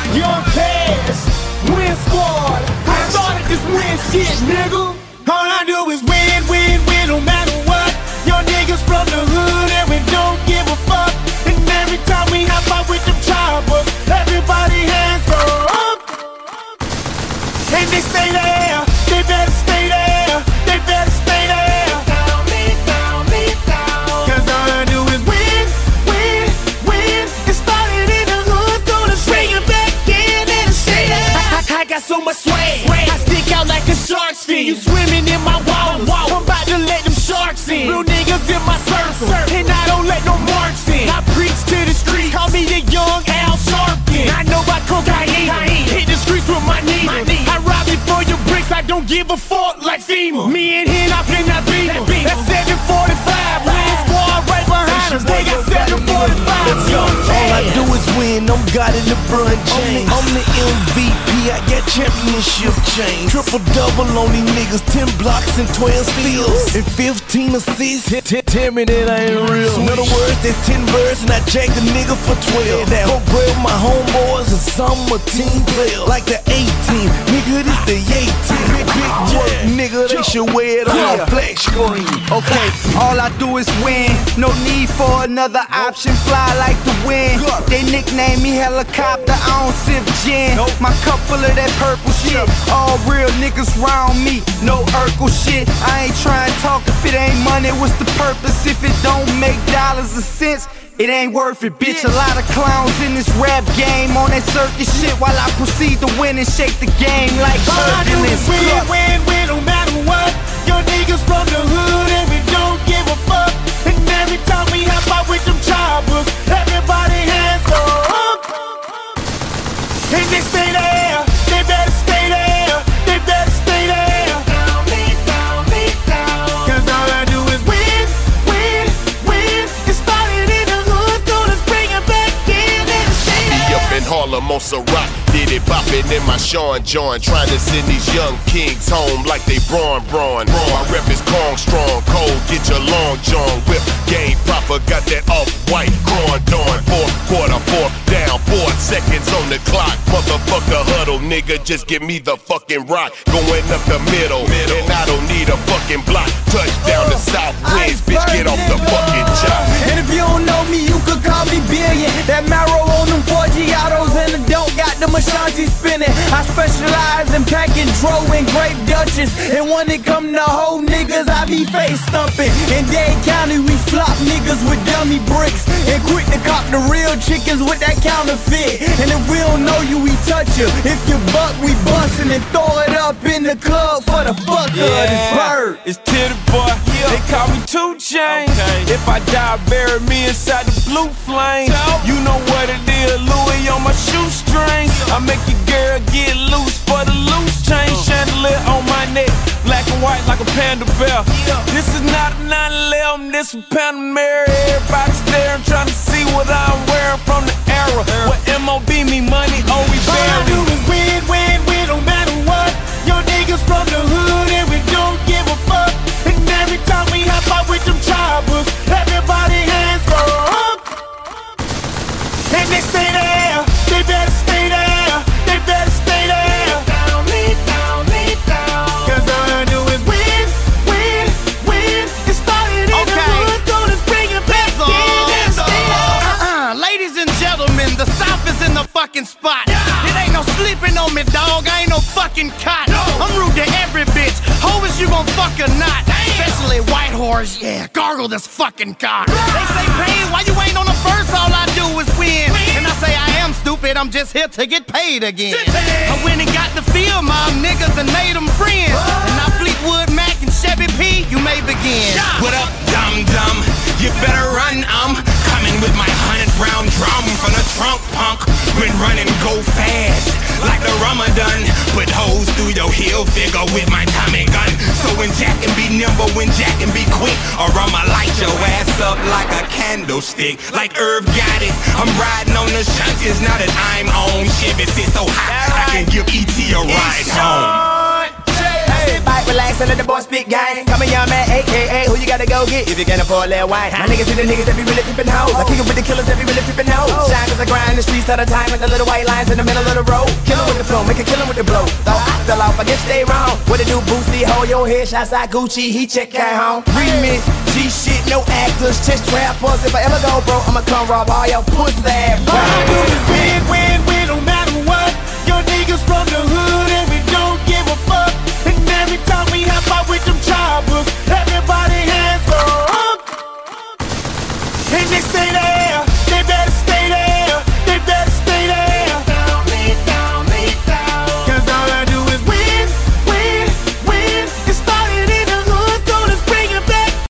Young Cash, Win Squad. I started this win shit, nigga. All I do is win, win, win, no matter what. Young niggas from the hood and we don't give a fuck. And every time we hop out with them choppers, everybody hands go up. And they stay there, they better stay there, they better stay there. Down, me down. Cause all I do is win, win, win. It started in the hood, so let's bring it back in and stay there. I got so much swag, I stick out like a shark's fin. You swimming in my water, I'm about to let them sharks in. Real niggas in my circle, and I don't let no marks in. I preach to the streets, call me the young Al Sharpton. I know about cocaine, hit the streets with my needle. I rob you for your bricks, I don't give a fuck like FEMA. Me and him, I finna beat him. That's 745, Win Squad right behind us. They got 745. All I do is win, I'm God in LeBron James. I'm the MVP, I got championship chains. Triple double on these niggas, 10 blocks and 12 steals. And 15 assists, tell me that I ain't real. In other words, there's 10 birds and I jacked a nigga for 12. Now, go grab my homeboys and some a team player. Like the 18, nigga, this the 18. Big work, nigga, they should wear it on a flat screen. Okay, all I do is win. No need for another option. Fly like the wind. They nickname me helicopter. I don't sip gin. My cup full of that purple shit. All real niggas round me. No Urkel shit. I ain't trying to talk if it ain't money. What's the purpose if it don't make dollars or cents? It ain't worth it, bitch. A lot of clowns in this rap game on that circus shit while I proceed to win and shake the game like turbulence. Win, win, win, no matter what. Your niggas from the hood and we don't give a fuck. And every time we hop out with them choppers, everybody hands go up. And they stay there, they better stay there, they better stay there. Down, me down. Cause all I do is win, win, win. It started in the hood, so let's bring it back in and stay there. Be up in Harlem on Ciroc, did it bopping in my Sean John, trying to send these young kings home like they Braun. My rep is Kong strong, cold, get your long john whip, game proper, got that off-white Grand Dawn. 4 down, 4 seconds on the clock. Motherfucker huddle, nigga, just give me the fucking rock. Going up the middle, and I don't need a fucking block. Touchdown to South Winds, bitch, get off the fucking chop. And if you don't know me, you could call me Billion. That marrow on them 4 Giottos and the don't got them Ashanti spinning. I specialize in packing dro and grape Dutchess. And when it come to hoe niggas, I be face stumping. In Dade County, we flop niggas with dummy bricks. And quick to cop the real chickens with that counterfeit. And if we don't know you, we touch you. If you buck, we bustin' and throw it up in the club for the fuck of this bird. It's Titty Boy, they call me 2 Chainz. If I die, bury me inside the blue flame. You know what it is, Louis on my shoestring. I make your girl get loose for the loose chain. Chandelier on my neck, black and white like a panda bear. This is not a 911, this is Panamera. Everybody's staring, trying to see what I'm wearing from the era. What MOB me money, oh we All I do bury. is win, win, win, no matter what. Your niggas from the hood and we don't give a fuck. And every time we hop out with them choppers, everybody hands go up. And they stay there, they better stay there, they better stay there. Down, me down. Cause all I do is win, win, win. It started in the hood, so let's bring it back in and stay there. Ladies and gentlemen, the South is in the fucking spot. It ain't no sleeping on me, dog. I ain't no fucking cot. I'm rude to every bitch. Hoe is you gon' fuck or not? Especially white horse, yeah. Gargle this fucking cock. They say, pain, why you ain't on the first? All I do is win. And I say, I am stupid. I'm just here to get paid again. I went and got the field, mom niggas, and made them friends. And now Fleetwood Mac and Chevy P, you may begin. What up, dum-dum? You better run, coming with my 100-round drum from the trunk, punk. When running, go fast, like the Ramadan. Put holes through your heel figure with my Tommy gun. So when Jack can be nimble, when Jack can be quick, or I'ma light your ass up like a candlestick. Like Irv got it, I'm riding on the shunts. Now that I'm on Chevy, sit so high, I can give E.T. a ride home. Sit back, relax, and let the boys speak gang. Come here, young man, a.k.a. who you got gotta go get if you can't afford that wine. My niggas see the niggas that be really flippin' hoes. I kick it with the killers that be really flippin' hoes. Shine cause I grind the streets all the time with the little white lines in the middle of the road. Killin' with the flow, make a killin' with the blow. Thought I fell off, I guess stay wrong. What it do, Boosie? Hold your head, shots like Gucci, he check at home. Remix, G shit, no actors, just trappers. If I ever go broke, I'ma come rob all your pussy ass. All I do is win, win, win, no matter what. Your niggas from the hood and we